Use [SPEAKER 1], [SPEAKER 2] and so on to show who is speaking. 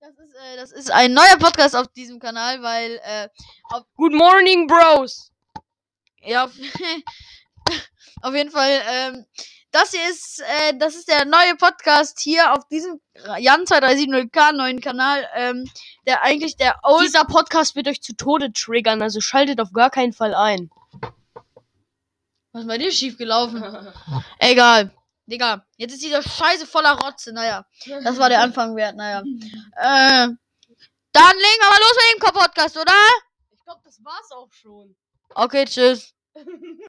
[SPEAKER 1] Das ist ein neuer Podcast auf diesem Kanal, weil,
[SPEAKER 2] Good morning, Bros.
[SPEAKER 1] ja, auf jeden Fall, das ist der neue Podcast hier auf diesem Jan2370K neuen Kanal, der eigentlich der Old...
[SPEAKER 2] Dieser Podcast wird euch zu Tode triggern, also schaltet auf gar keinen Fall ein.
[SPEAKER 1] Was ist bei dir schief gelaufen? Egal. Digga, jetzt ist dieser Scheiße voller Rotze. Naja, das war der Anfang wert. Naja. Dann legen wir mal los mit dem Podcast, oder?
[SPEAKER 2] Ich glaube, das war's auch schon.
[SPEAKER 1] Okay, tschüss.